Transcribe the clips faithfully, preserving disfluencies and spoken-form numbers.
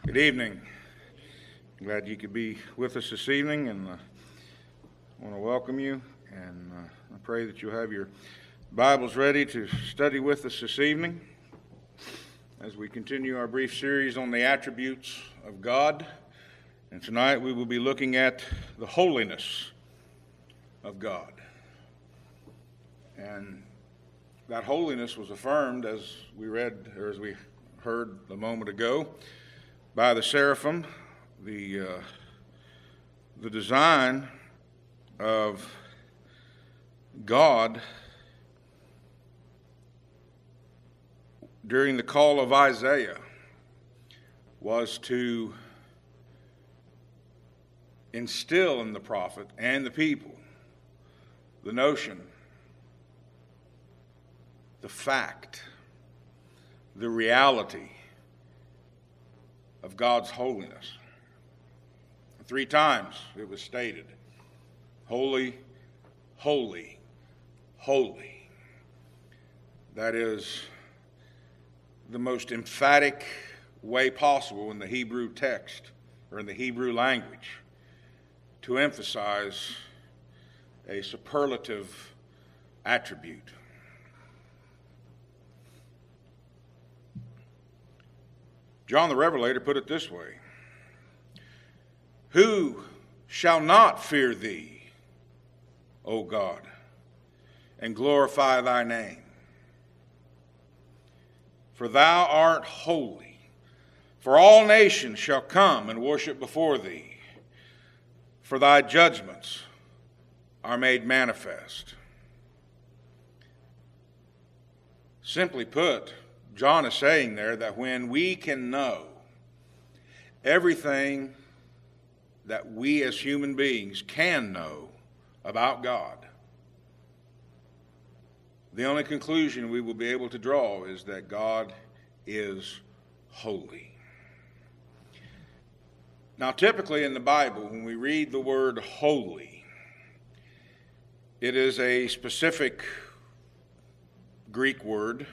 Good evening. Glad you could be with us this evening, and uh, I want to welcome you, and uh, I pray that you'll have your Bibles ready to study with us this evening as we continue our brief series on the attributes of God. And tonight we will be looking at the holiness of God. And that holiness was affirmed, as we read, or as we heard a moment ago, by the seraphim. The uh, the design of God during the call of Isaiah was to instill in the prophet and the people the notion, the fact, the reality of God's holiness. Three times it was stated, holy, holy, holy. That is the most emphatic way possible in the Hebrew text, or in the Hebrew language, to emphasize a superlative attribute. John the Revelator put it this way: who shall not fear thee, O God, and glorify thy name? For thou art holy, for all nations shall come and worship before thee, for thy judgments are made manifest. Simply put, John is saying there that when we can know everything that we as human beings can know about God, the only conclusion we will be able to draw is that God is holy. Now, typically in the Bible, when we read the word holy, it is a specific Greek word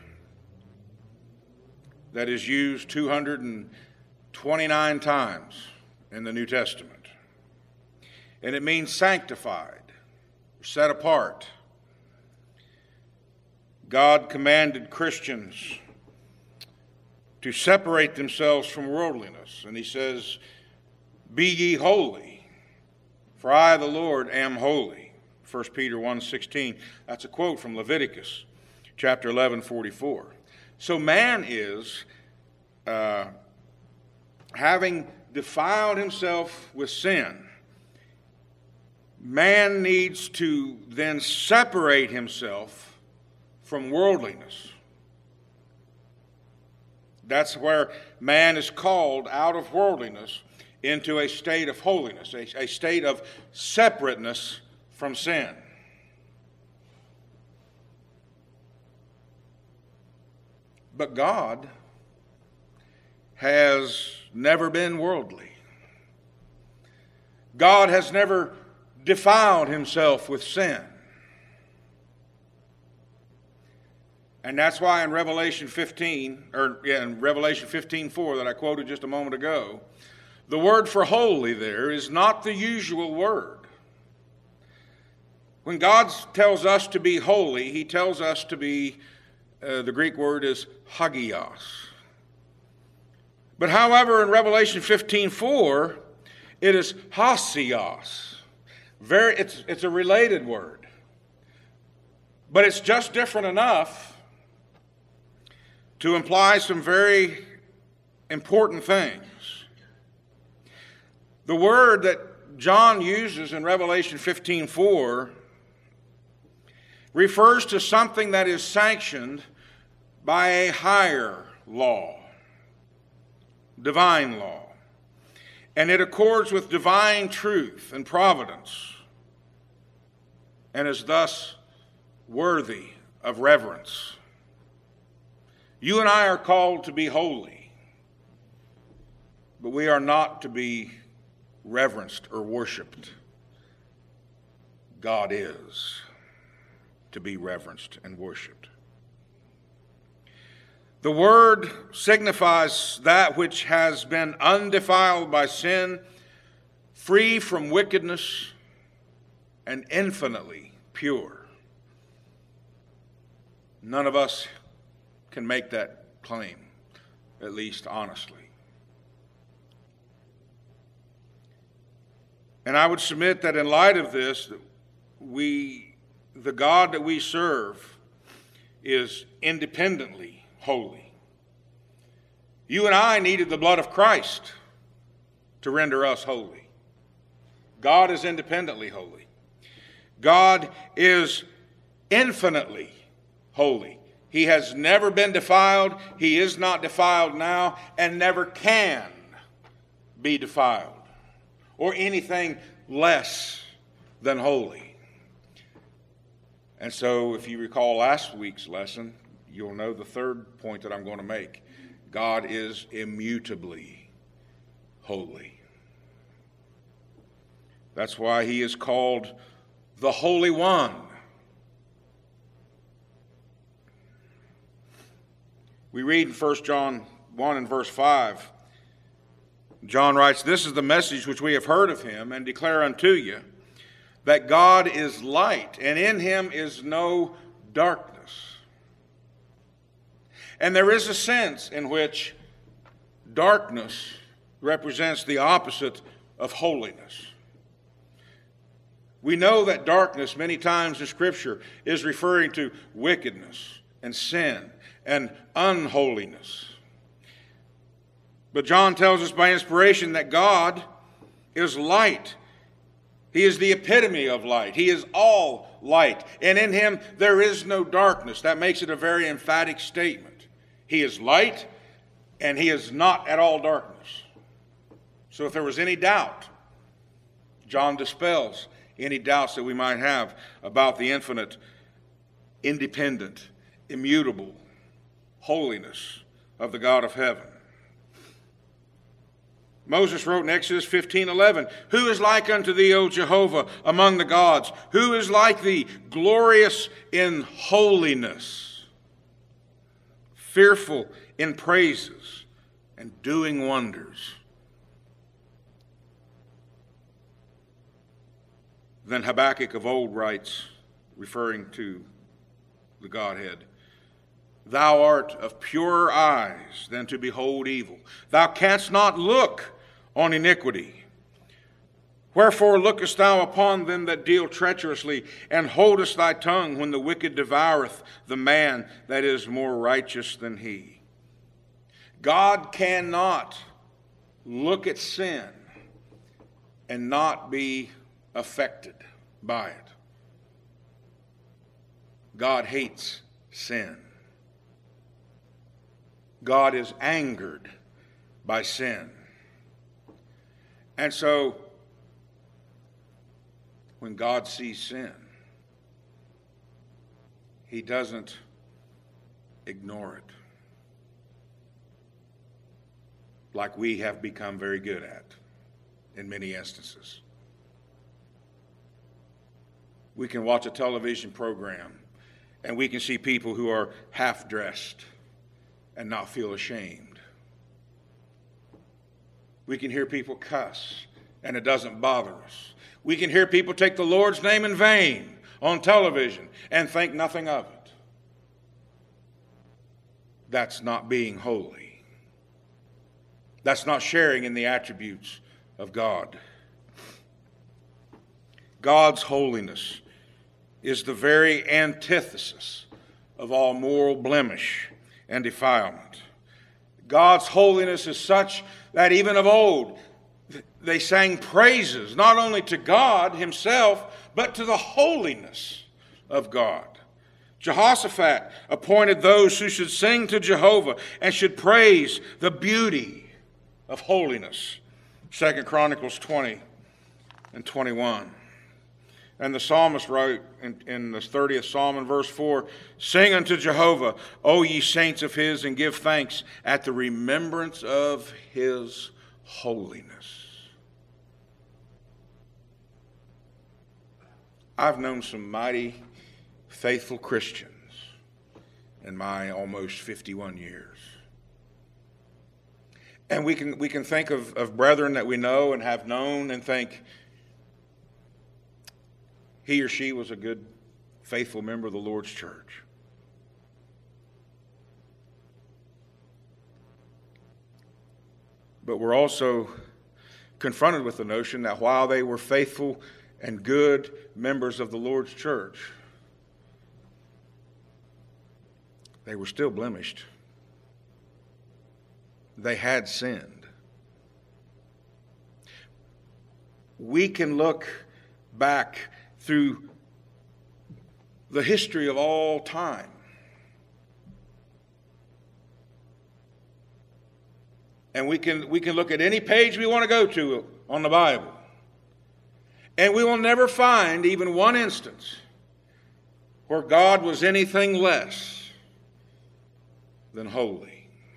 that is used two hundred twenty-nine times in the New Testament. And it means sanctified, set apart. God commanded Christians to separate themselves from worldliness. And he says, be ye holy, for I, the Lord, am holy. First Peter one sixteen. That's a quote from Leviticus chapter eleven forty-four. So man is, uh, having defiled himself with sin, man needs to then separate himself from worldliness. That's where man is called out of worldliness into a state of holiness, a, a state of separateness from sin. But God has never been worldly. God has never defiled himself with sin. And that's why in Revelation fifteen, or yeah, in Revelation fifteen four that I quoted just a moment ago, the word for holy there is not the usual word. When God tells us to be holy, he tells us to be Uh, the Greek word is hagios. But however, in Revelation fifteen four, it is hasios. Very, it's, it's a related word. But it's just different enough to imply some very important things. The word that John uses in Revelation fifteen four refers to something that is sanctioned by a higher law, divine law. And it accords with divine truth and providence, and is thus worthy of reverence. You and I are called to be holy, but we are not to be reverenced or worshiped. God is to be reverenced and worshiped. The word signifies that which has been undefiled by sin, free from wickedness, and infinitely pure. None of us can make that claim, at least honestly. And I would submit that in light of this, we, the God that we serve is independently holy. You and I needed the blood of Christ to render us holy. God is independently holy. God is infinitely holy. He has never been defiled. He is not defiled now and never can be defiled or anything less than holy. And so if you recall last week's lesson, you'll know the third point that I'm going to make. God is immutably holy. That's why he is called the Holy One. We read in First John one and verse five, John writes, "This is the message which we have heard of him and declare unto you, that God is light, and in him is no darkness." And there is a sense in which darkness represents the opposite of holiness. We know that darkness many times in Scripture is referring to wickedness and sin and unholiness. But John tells us by inspiration that God is light. He is the epitome of light. He is all light. And in him there is no darkness. That makes it a very emphatic statement. He is light and he is not at all darkness. So if there was any doubt, John dispels any doubts that we might have about the infinite, independent, immutable holiness of the God of heaven. Moses wrote in Exodus fifteen eleven, "Who is like unto thee, O Jehovah, among the gods? Who is like thee, glorious in holiness, fearful in praises, and doing wonders?" Then Habakkuk of old writes, referring to the Godhead, "Thou art of purer eyes than to behold evil. Thou canst not look on iniquity. Wherefore lookest thou upon them that deal treacherously, and holdest thy tongue when the wicked devoureth the man that is more righteous than he?" God cannot look at sin and not be affected by it. God hates sin. God is angered by sin. And so, when God sees sin, he doesn't ignore it, like we have become very good at in many instances. We can watch a television program and we can see people who are half-dressed and not feel ashamed. We can hear people cuss and it doesn't bother us. We can hear people take the Lord's name in vain on television and think nothing of it. That's not being holy. That's not sharing in the attributes of God. God's holiness is the very antithesis of all moral blemish and defilement. God's holiness is such that even of old they sang praises not only to God himself, but to the holiness of God. Jehoshaphat appointed those who should sing to Jehovah and should praise the beauty of holiness. Second Chronicles twenty and twenty-one. And the psalmist wrote in, in the thirtieth Psalm in verse four, "Sing unto Jehovah, O ye saints of his, and give thanks at the remembrance of his holiness." I've known some mighty faithful Christians in my almost fifty-one years. And we can we can think of, of brethren that we know and have known and think he or she was a good, faithful member of the Lord's church. But we're also confronted with the notion that while they were faithful and good members of the Lord's church, they were still blemished. They had sinned. We can look back through the history of all time and we can we can look at any page we want to go to on the Bible, and we will never find even one instance where God was anything less than holy.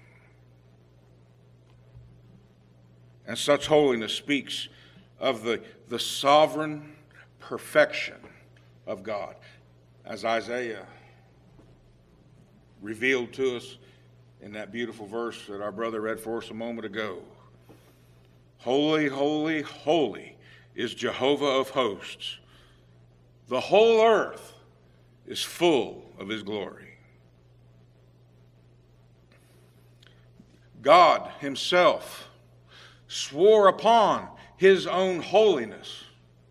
And such holiness speaks of the, the sovereign perfection of God. As Isaiah revealed to us in that beautiful verse that our brother read for us a moment ago. Holy, holy, holy is Jehovah of hosts. The whole earth is full of his glory. God himself swore upon his own holiness.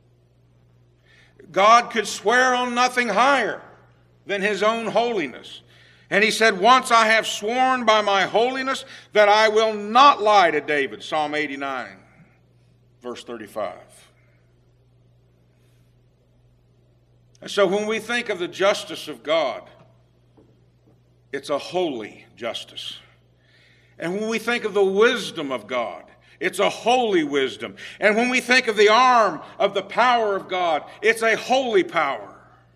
God could swear on nothing higher than his own holiness. And he said, once I have sworn by my holiness that I will not lie to David. Psalm eighty-nine, verse thirty-five. And so when we think of the justice of God, it's a holy justice. And when we think of the wisdom of God, it's a holy wisdom. And when we think of the arm of the power of God, it's a holy power.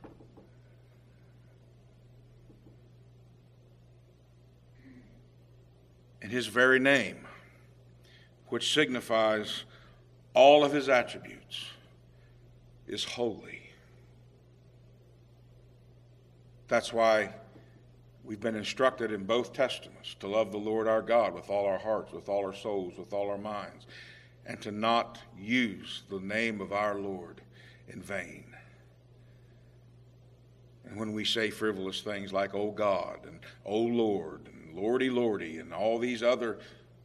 And his very name, which signifies all of his attributes, is holy. That's why we've been instructed in both Testaments to love the Lord our God with all our hearts, with all our souls, with all our minds, and to not use the name of our Lord in vain. And when we say frivolous things like, oh God, and oh Lord, and Lordy, Lordy, and all these other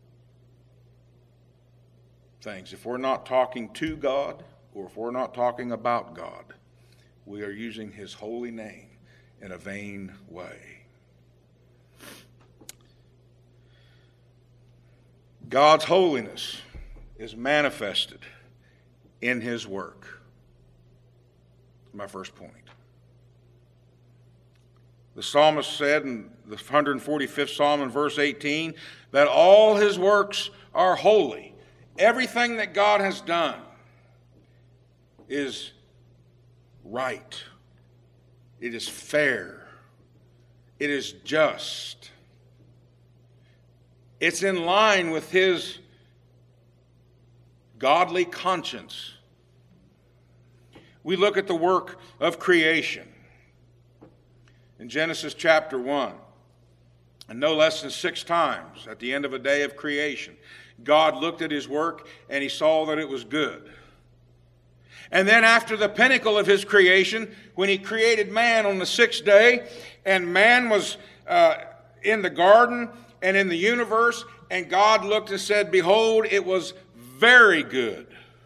things, if we're not talking to God, or if we're not talking about God, we are using his holy name in a vain way. God's holiness is manifested in his work. That's my first point. The psalmist said in the one hundred forty-fifth Psalm in verse eighteen that all his works are holy. Everything that God has done is right. It is fair. It is just. It's in line with his godly conscience. We look at the work of creation. In Genesis chapter one, and no less than six times at the end of a day of creation, God looked at his work and he saw that it was good. And then after the pinnacle of his creation, when he created man on the sixth day, and man was uh, in the garden and in the universe, and God looked and said, behold, it was very good.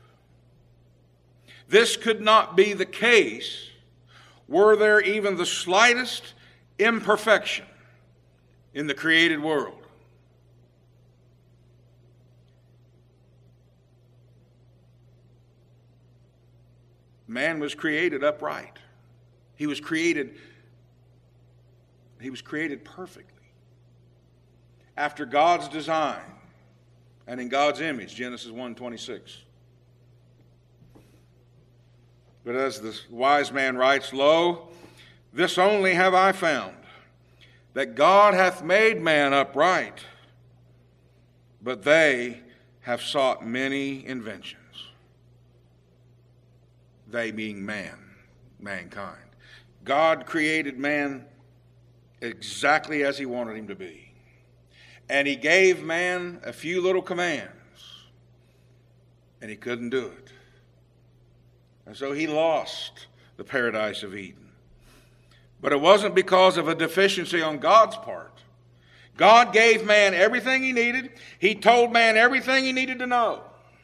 This could not be the case were there even the slightest imperfection in the created world. Man was created upright. He was created, he was created perfectly, after God's design and in God's image, Genesis one twenty-six. But as the wise man writes, lo, this only have I found, that God hath made man upright, but they have sought many inventions. They being man, mankind. God created man exactly as he wanted him to be. And he gave man a few little commands, and he couldn't do it. And so he lost the paradise of Eden. But it wasn't because of a deficiency on God's part. God gave man everything he needed. He told man everything he needed to know.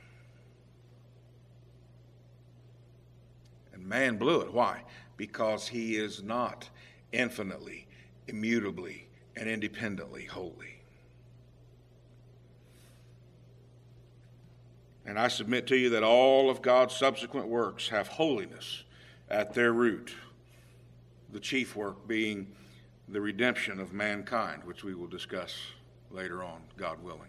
And man blew it. Why? Because he is not infinitely, immutably, and independently holy. And I submit to you that all of God's subsequent works have holiness at their root, the chief work being the redemption of mankind, which we will discuss later on, God willing.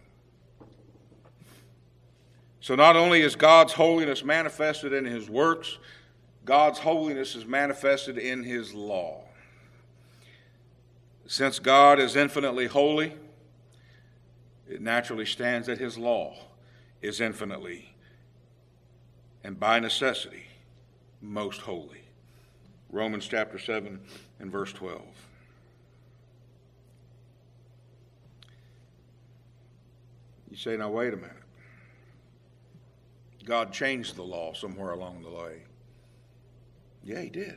So not only is God's holiness manifested in his works, God's holiness is manifested in his law. Since God is infinitely holy, it naturally stands that his law is infinitely and by necessity most holy. Romans chapter seven and verse twelve. You say, now wait a minute. God changed the law somewhere along the way. Yeah, he did.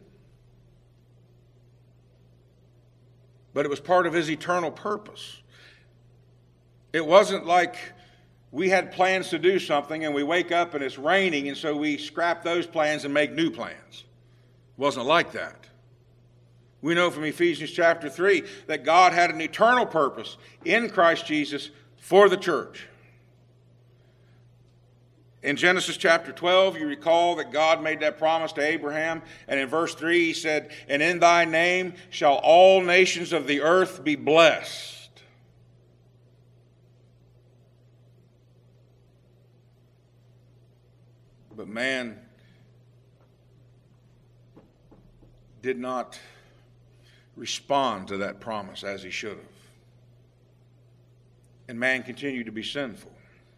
But it was part of his eternal purpose. It wasn't like we had plans to do something and we wake up and it's raining and so we scrap those plans and make new plans. It wasn't like that. We know from Ephesians chapter three that God had an eternal purpose in Christ Jesus for the church. In Genesis chapter twelve, you recall that God made that promise to Abraham, and in verse three he said, "And in thy name shall all nations of the earth be blessed." But man did not respond to that promise as he should have. And man continued to be sinful.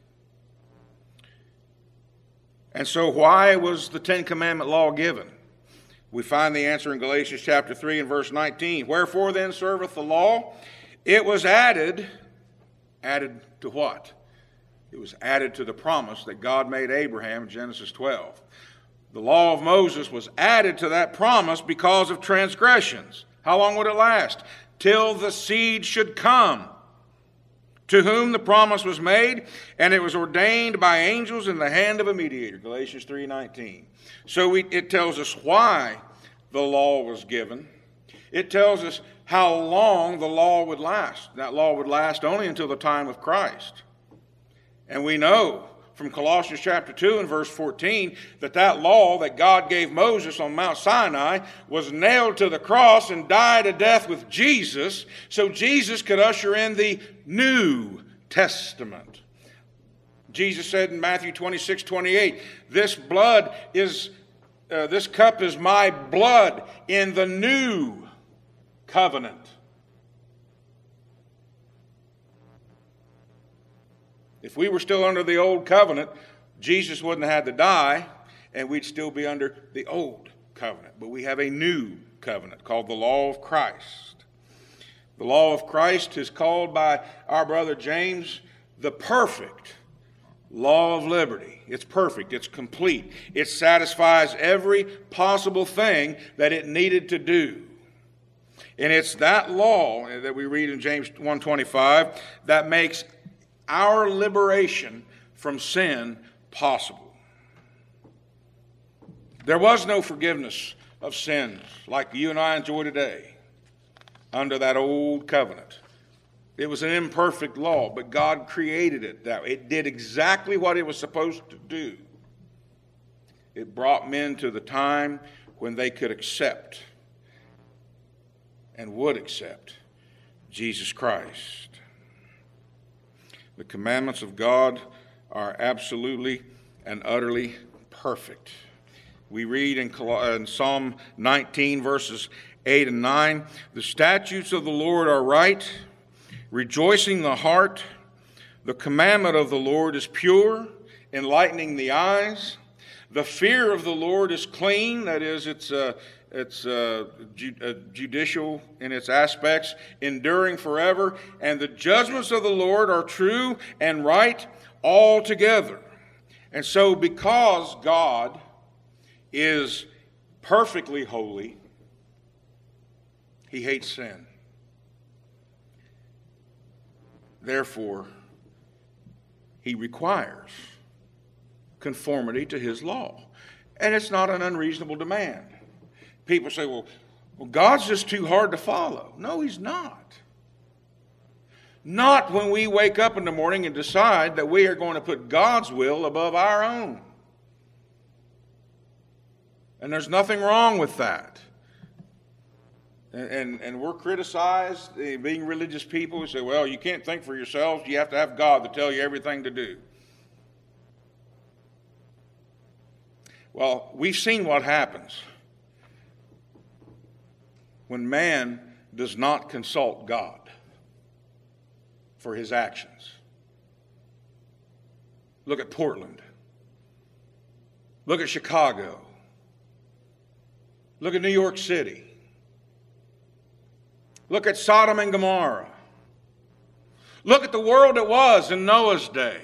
And so why was the Ten Commandment law given? We find the answer in Galatians chapter three and verse nineteen. Wherefore then serveth the law? It was added, added to what? It was added to the promise that God made Abraham in Genesis twelve. The law of Moses was added to that promise because of transgressions. How long would it last? Till the seed should come, to whom the promise was made, and it was ordained by angels in the hand of a mediator. Galatians three nineteen. So we, it tells us why the law was given. It tells us how long the law would last. That law would last only until the time of Christ. And we know from Colossians chapter two and verse fourteen that that law that God gave Moses on Mount Sinai was nailed to the cross and died a death with Jesus, so Jesus could usher in the New Testament. Jesus said in Matthew twenty-six twenty-eight, "This blood is, uh, this cup is my blood in the new covenant." If we were still under the old covenant, Jesus wouldn't have had to die, and we'd still be under the old covenant. But we have a new covenant called the law of Christ. The law of Christ is called by our brother James the perfect law of liberty. It's perfect. It's complete. It satisfies every possible thing that it needed to do. And it's that law that we read in James one twenty-five that makes our liberation from sin possible. There was no forgiveness of sins like you and I enjoy today under that old covenant. It was an imperfect law, but God created it that way. It did exactly what it was supposed to do. It brought men to the time when they could accept and would accept Jesus Christ. The commandments of God are absolutely and utterly perfect. We read in, in Psalm nineteen, verses eight and nine, "The statutes of the Lord are right, rejoicing the heart. The commandment of the Lord is pure, enlightening the eyes. The fear of the Lord is clean," that is, it's, uh, it's uh, ju- uh, judicial in its aspects, enduring forever, and the judgments of the Lord are true and right altogether. And so because God is perfectly holy, he hates sin. Therefore, he requires conformity to his law. And it's not an unreasonable demand. People say, well, well, God's just too hard to follow. No, he's not. Not when we wake up in the morning and decide that we are going to put God's will above our own. And there's nothing wrong with that. And, and, and we're criticized, uh, being religious people, who say, well, you can't think for yourselves. You have to have God to tell you everything to do. Well, we've seen what happens when man does not consult God for his actions. Look at Portland. Look at Chicago. Look at New York City. Look at Sodom and Gomorrah. Look at the world it was in Noah's day.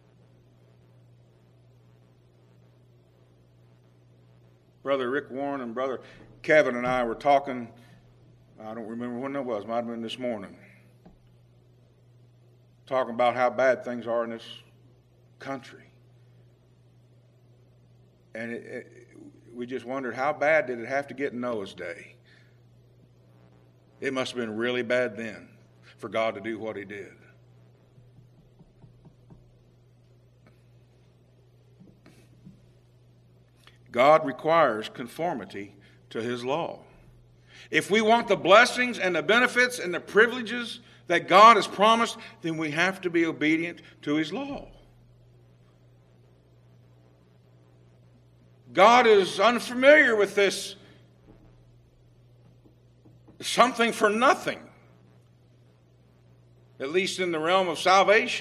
Brother Rick Warren and Brother Kevin and I were talking, I don't remember when it was, might have been this morning, talking about how bad things are in this country. And it, it, we just wondered, how bad did it have to get in Noah's day? It must have been really bad then for God to do what he did. God requires conformity to his law. If we want the blessings and the benefits and the privileges that God has promised, then we have to be obedient to his law. God is unfamiliar with this something for nothing, at least in the realm of salvation.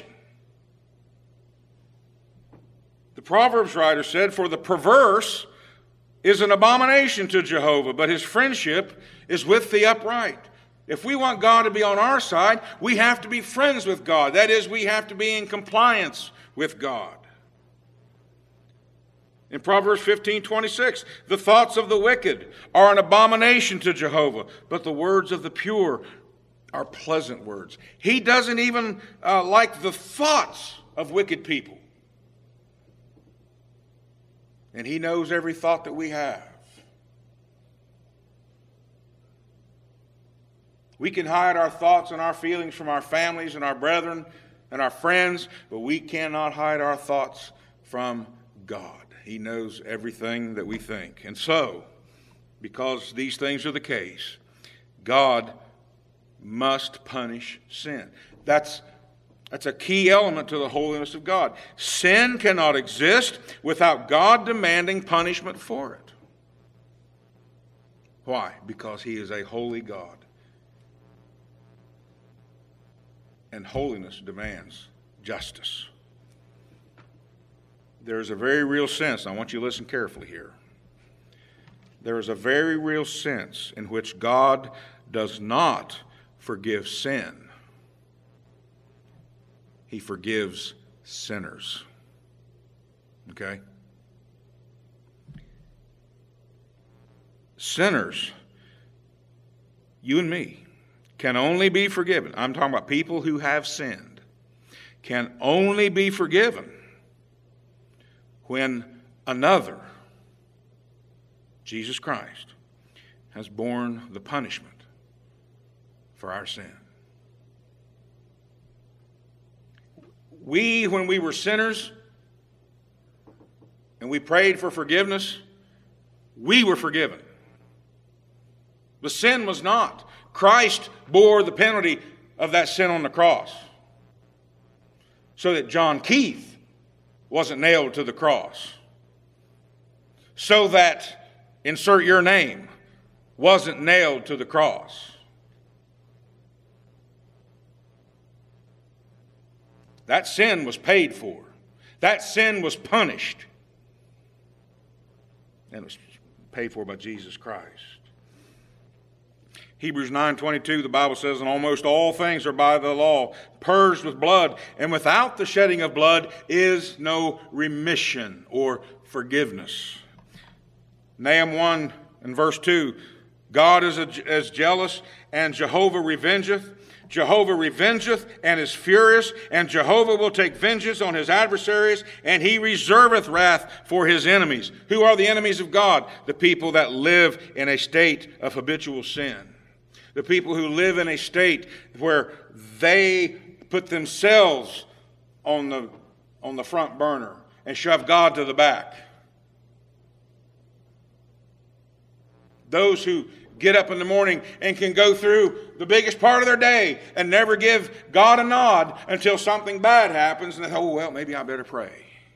The Proverbs writer said, for the perverse is an abomination to Jehovah, but his friendship is with the upright. If we want God to be on our side, we have to be friends with God. That is, we have to be in compliance with God. In Proverbs fifteen twenty-six, the thoughts of the wicked are an abomination to Jehovah, but the words of the pure are pleasant words. He doesn't even uh, like the thoughts of wicked people. And he knows every thought that we have. We can hide our thoughts and our feelings from our families and our brethren and our friends, but we cannot hide our thoughts from God. He knows everything that we think. And so, because these things are the case, God must punish sin. That's That's a key element to the holiness of God. Sin cannot exist without God demanding punishment for it. Why? Because he is a holy God. And holiness demands justice. There is a very real sense, and I want you to listen carefully here. There is a very real sense in which God does not forgive sin. He forgives sinners. Okay? Sinners, you and me, can only be forgiven. I'm talking about people who have sinned. Can only be forgiven when another, Jesus Christ, has borne the punishment for our sin. We, when we were sinners, and we prayed for forgiveness, we were forgiven. The sin was not. Christ bore the penalty of that sin on the cross, so that John Keith wasn't nailed to the cross, so that, insert your name, wasn't nailed to the cross. That sin was paid for. That sin was punished. And it was paid for by Jesus Christ. Hebrews nine twenty-two, the Bible says, and almost all things are by the law, purged with blood, and without the shedding of blood is no remission or forgiveness. Nahum one and verse two, God is as jealous, and Jehovah revengeth. Jehovah revengeth and is furious, and Jehovah will take vengeance on his adversaries, and he reserveth wrath for his enemies. Who are the enemies of God? The people that live in a state of habitual sin. The people who live in a state where they put themselves on the, on the front burner and shove God to the back. Those who get up in the morning and can go through the biggest part of their day and never give God a nod until something bad happens, and they think, oh, well, maybe I better pray.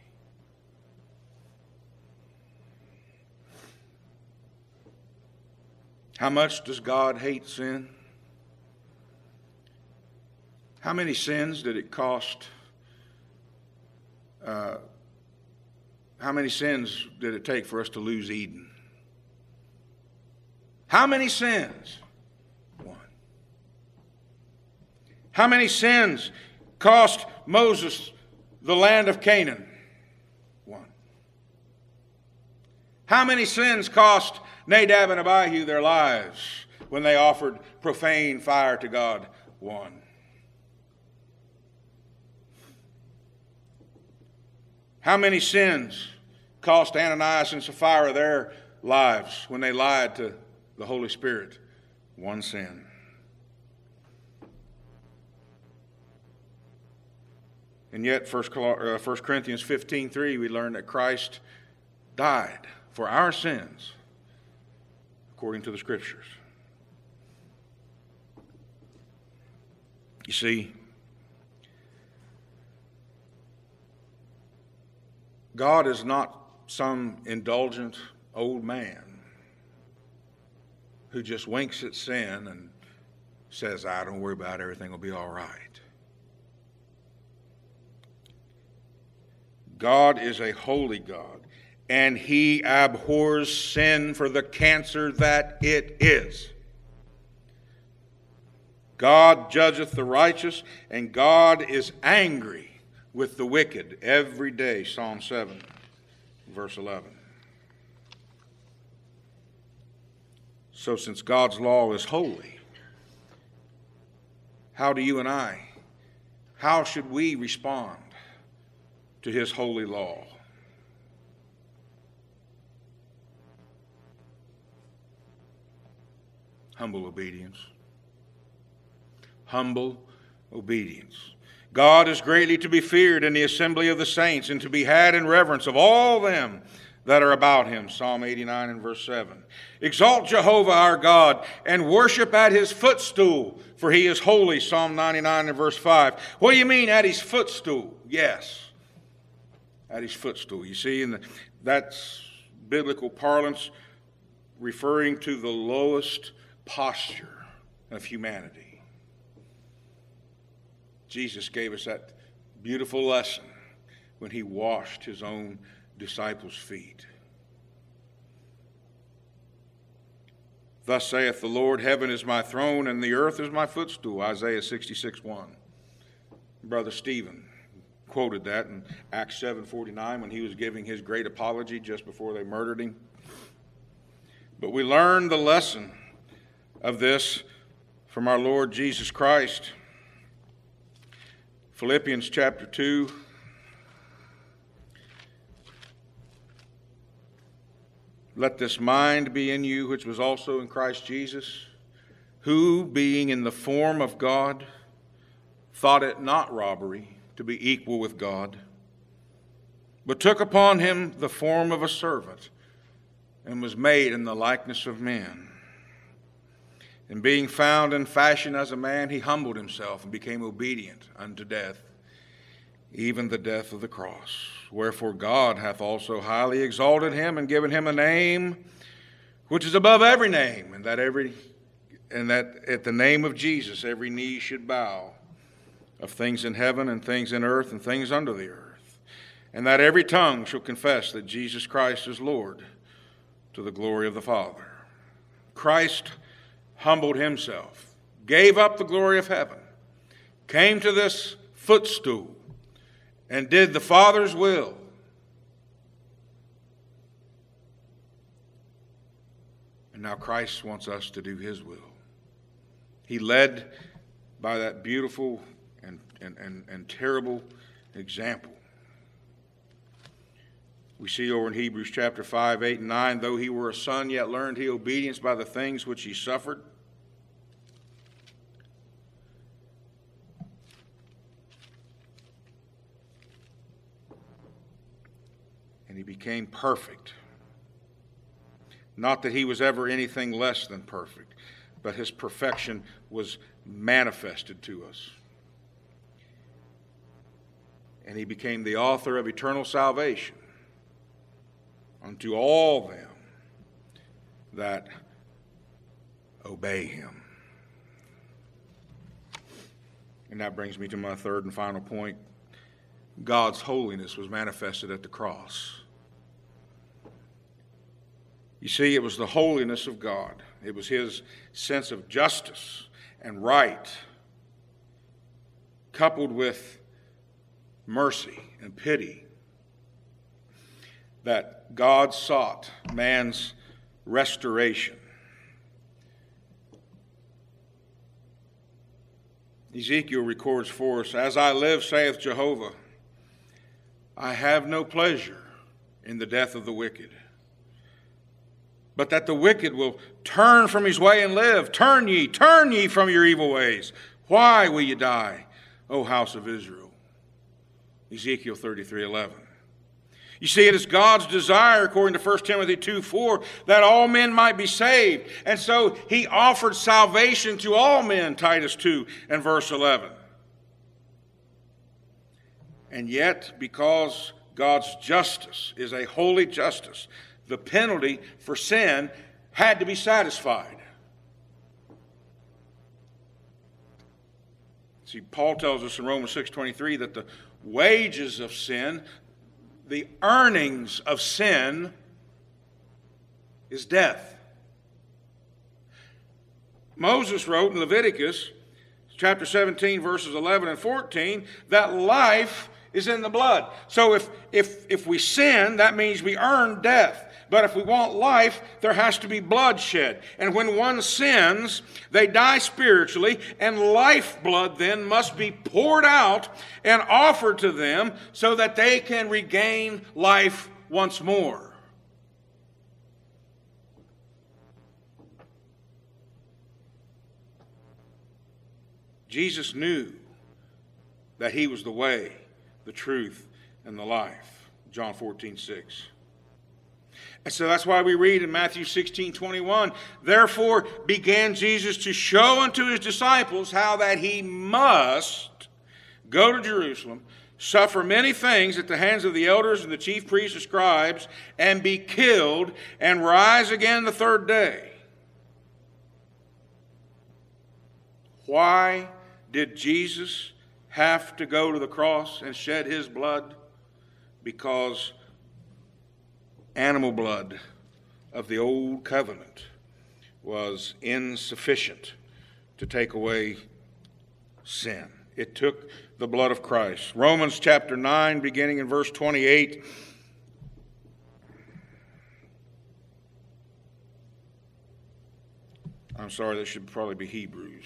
How much does God hate sin? How many sins did it cost? Uh, how many sins did it take for us to lose Eden? How many sins? One. How many sins cost Moses the land of Canaan? One. How many sins cost Nadab and Abihu their lives when they offered profane fire to God? One. How many sins cost Ananias and Sapphira their lives when they lied to the Holy Spirit? One sin. And yet, First Corinthians fifteen three, we learn that Christ died for our sins according to the Scriptures. You see, God is not some indulgent old man who just winks at sin and says, I don't worry about it, everything will be all right. God is a holy God, and he abhors sin for the cancer that it is. God judgeth the righteous, and God is angry with the wicked every day. Psalm seven, verse eleven. So since God's law is holy, how do you and I, how should we respond to his holy law? Humble obedience. Humble obedience. God is greatly to be feared in the assembly of the saints, and to be had in reverence of all them that are about him. Psalm eighty-nine and verse seven. Exalt Jehovah our God, and worship at his footstool, for he is holy. Psalm ninety-nine and verse five. What do you mean at his footstool? Yes, at his footstool. You see, in the, that's biblical parlance referring to the lowest posture of humanity. Jesus gave us that beautiful lesson when he washed his own disciples' feet. Thus saith the Lord, heaven is my throne, and the earth is my footstool. Isaiah sixty-six one. Brother Stephen quoted that in Acts seven forty-nine when he was giving his great apology just before they murdered him. But we learn the lesson of this from our Lord Jesus Christ. Philippians chapter two. Let this mind be in you, which was also in Christ Jesus, who, being in the form of God, thought it not robbery to be equal with God, but took upon him the form of a servant, and was made in the likeness of men. And being found in fashion as a man, he humbled himself and became obedient unto death, even the death of the cross. Wherefore God hath also highly exalted him, and given him a name which is above every name, and that every and that at the name of Jesus every knee should bow, of things in heaven and things in earth and things under the earth, and that every tongue shall confess that Jesus Christ is Lord, to the glory of the Father. Christ humbled himself, gave up the glory of heaven, came to this footstool, and did the Father's will. And now Christ wants us to do his will. He led by that beautiful and, and, and, and terrible example. We see over in Hebrews chapter five, eight, and nine, though he were a son, yet learned he obedience by the things which he suffered. And he became perfect. Not that he was ever anything less than perfect, but his perfection was manifested to us. And he became the author of eternal salvation unto all them that obey him. And that brings me to my third and final point. God's holiness was manifested at the cross. You see, it was the holiness of God. It was his sense of justice and right, coupled with mercy and pity, that God sought man's restoration. Ezekiel records for us, "As I live, saith Jehovah, I have no pleasure in the death of the wicked, but that the wicked will turn from his way and live. Turn ye, turn ye from your evil ways. Why will ye die, O house of Israel?" Ezekiel thirty-three eleven. You see, it is God's desire, according to First Timothy two four, that all men might be saved. And so he offered salvation to all men, Titus two and verse eleven. And yet, because God's justice is a holy justice, the penalty for sin had to be satisfied. See, Paul tells us in Romans six twenty-three that the wages of sin, the earnings of sin, is death. Moses wrote in Leviticus chapter seventeen, verses eleven and fourteen, that life is in the blood. So if, if, if we sin, that means we earn death. But if we want life, there has to be bloodshed. And when one sins, they die spiritually, and lifeblood then must be poured out and offered to them so that they can regain life once more. Jesus knew that he was the way, the truth, and the life. John fourteen six. And so that's why we read in Matthew sixteen twenty-one, "Therefore began Jesus to show unto his disciples how that he must go to Jerusalem, suffer many things at the hands of the elders and the chief priests and scribes, and be killed, and rise again the third day." Why did Jesus have to go to the cross and shed his blood? Because animal blood of the old covenant was insufficient to take away sin. It took the blood of Christ. Romans chapter nine, beginning in verse twenty-eight. I'm sorry, that should probably be Hebrews.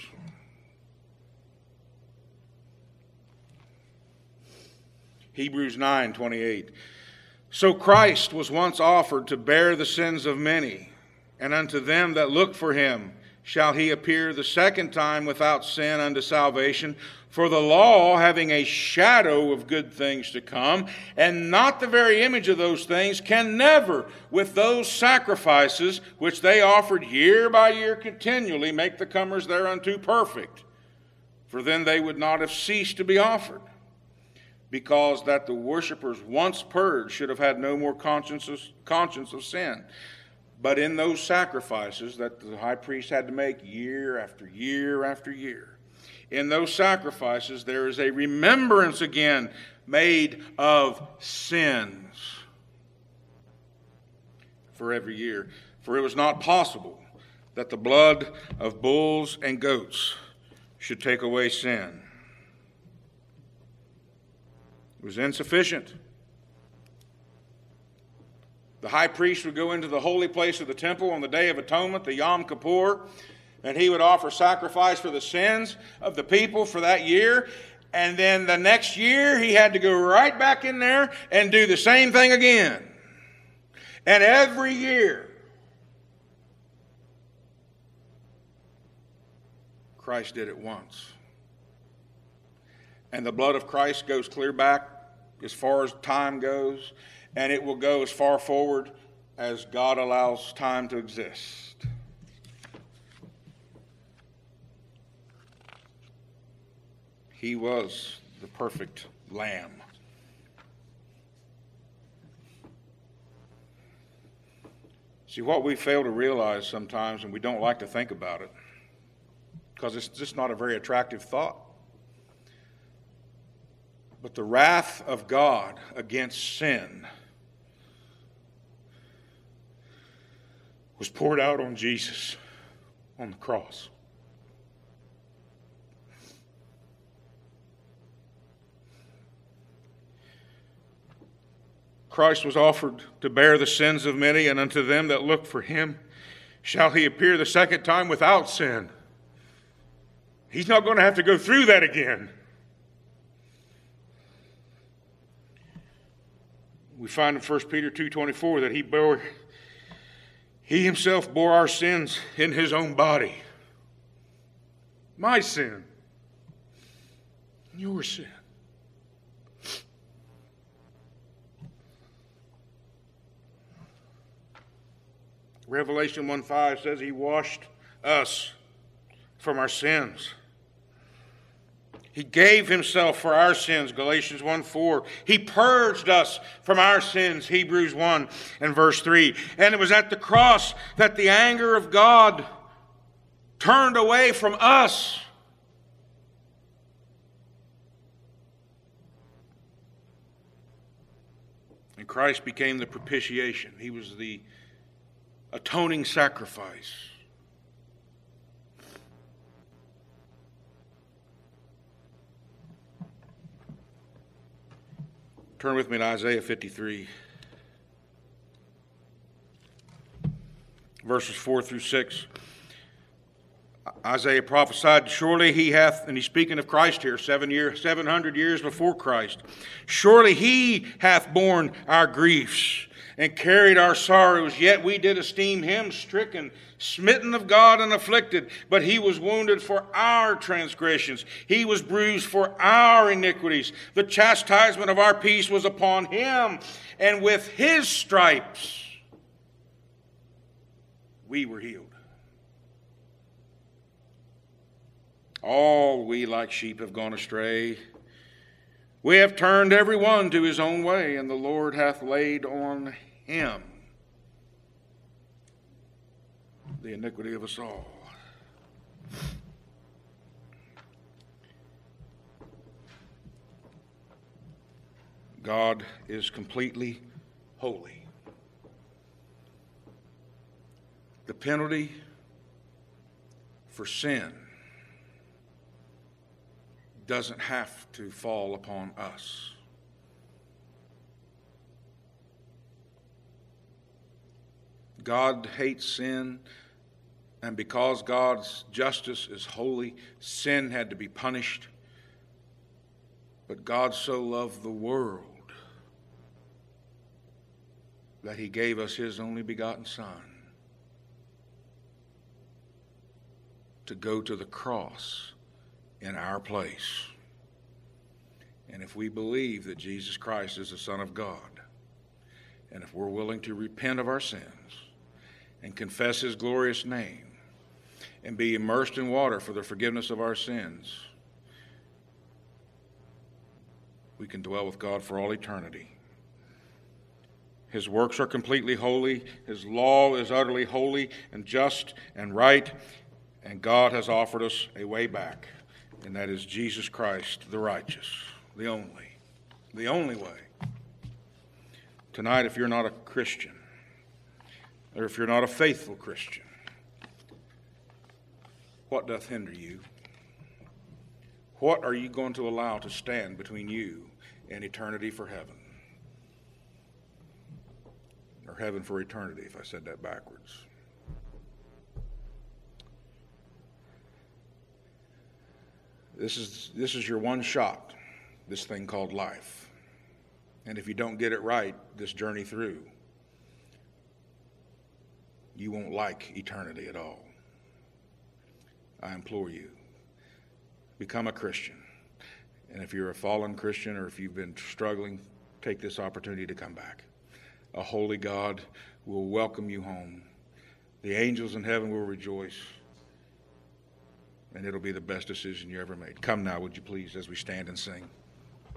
Hebrews nine twenty-eight. "So Christ was once offered to bear the sins of many, and unto them that look for him shall he appear the second time without sin unto salvation. For the law, having a shadow of good things to come, and not the very image of those things, can never, with those sacrifices which they offered year by year continually, make the comers thereunto perfect. For then they would not have ceased to be offered. Because that the worshipers once purged should have had no more conscience of, conscience of sin. But in those sacrifices that the high priest had to make year after year after year, in those sacrifices there is a remembrance again made of sins. for every year. For it was not possible that the blood of bulls and goats should take away sin. It was insufficient. The high priest would go into the holy place of the temple on the Day of Atonement, the Yom Kippur, and he would offer sacrifice for the sins of the people for that year. And then the next year, he had to go right back in there and do the same thing again. And every year, Christ did it once. And the blood of Christ goes clear back as far as time goes, and it will go as far forward as God allows time to exist. He was the perfect Lamb. See, what we fail to realize sometimes, and we don't like to think about it, because it's just not a very attractive thought. But the wrath of God against sin was poured out on Jesus on the cross. Christ was offered to bear the sins of many, and unto them that look for him shall he appear the second time without sin. He's not going to have to go through that again. We find in First Peter two twenty-four that he bore, he himself bore our sins in his own body. My sin. Your sin. Revelation one five says he washed us from our sins. He gave himself for our sins, Galatians one four. He purged us from our sins, Hebrews one and verse three. And it was at the cross that the anger of God turned away from us. And Christ became the propitiation. He was the atoning sacrifice. Turn with me to Isaiah fifty-three, verses four through six. Isaiah prophesied, surely he hath, and he's speaking of Christ here, seven year, seven hundred years before Christ. Surely he hath borne our griefs and carried our sorrows, yet we did esteem him stricken, smitten of God, and afflicted. But he was wounded for our transgressions. He was bruised for our iniquities. The chastisement of our peace was upon him, and with his stripes we were healed. All we like sheep have gone astray. We have turned every one to his own way, and the Lord hath laid on him the iniquity of us all. God is completely holy. The penalty for sin doesn't have to fall upon us. God hates sin, and because God's justice is holy, sin had to be punished. But God so loved the world that he gave us his only begotten Son to go to the cross in our place. And if we believe that Jesus Christ is the Son of God, and if we're willing to repent of our sins and confess his glorious name and be immersed in water for the forgiveness of our sins, we can dwell with God for all eternity. His works are completely holy. His law is utterly holy and just and right. And God has offered us a way back, and that is Jesus Christ, the righteous, the only, the only way. Tonight, if you're not a Christian, or if you're not a faithful Christian, what doth hinder you? What are you going to allow to stand between you and eternity for heaven? Or heaven for eternity, if I said that backwards. This is, this is your one shot, this thing called life. And if you don't get it right, this journey through, you won't like eternity at all. I implore you, become a Christian. And if you're a fallen Christian or if you've been struggling, take this opportunity to come back. A holy God will welcome you home. The angels in heaven will rejoice. And it'll be the best decision you ever made. Come now, would you please, as we stand and sing.